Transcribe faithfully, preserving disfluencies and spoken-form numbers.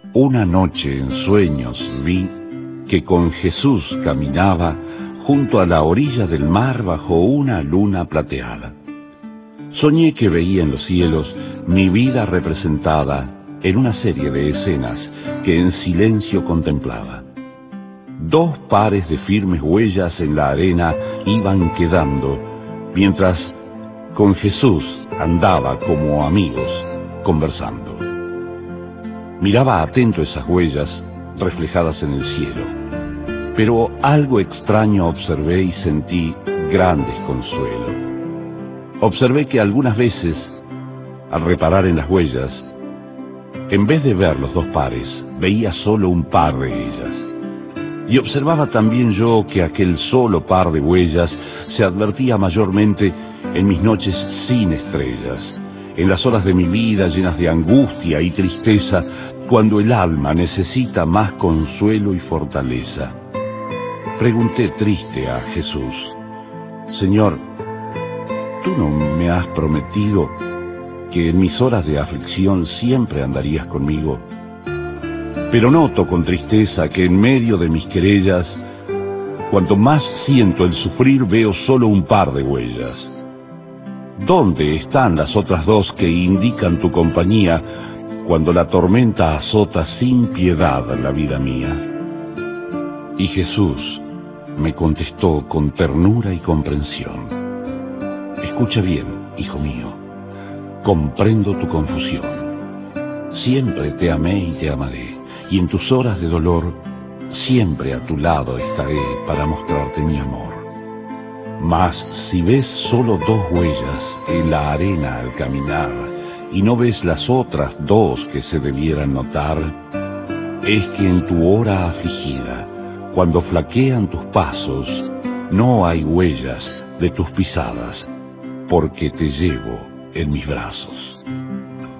Una noche en sueños vi que con Jesús caminaba junto a la orilla del mar bajo una luna plateada. Soñé que veía en los cielos mi vida representada en una serie de escenas que en silencio contemplaba. Dos pares de firmes huellas en la arena iban quedando, mientras con Jesús andaba como amigos conversando. Miraba atento esas huellas reflejadas en el cielo, pero algo extraño observé y sentí gran desconsuelo. Observé que algunas veces, al reparar en las huellas, en vez de ver los dos pares, veía solo un par de ellas. Y observaba también yo que aquel solo par de huellas se advertía mayormente en mis noches sin estrellas, en las horas de mi vida llenas de angustia y tristeza, cuando el alma necesita más consuelo y fortaleza. Pregunté triste a Jesús: Señor, ¿tú no me has prometido que en mis horas de aflicción siempre andarías conmigo? Pero noto con tristeza que en medio de mis querellas, cuanto más siento el sufrir, veo solo un par de huellas. ¿Dónde están las otras dos que indican tu compañía cuando la tormenta azota sin piedad la vida mía? Y Jesús me contestó con ternura y comprensión: escucha bien, hijo mío, comprendo tu confusión. Siempre te amé y te amaré, y en tus horas de dolor siempre a tu lado estaré para mostrarte mi amor. Mas si ves solo dos huellas en la arena al caminar y no ves las otras dos que se debieran notar, es que en tu hora afligida, cuando flaquean tus pasos, no hay huellas de tus pisadas, porque te llevo en mis brazos.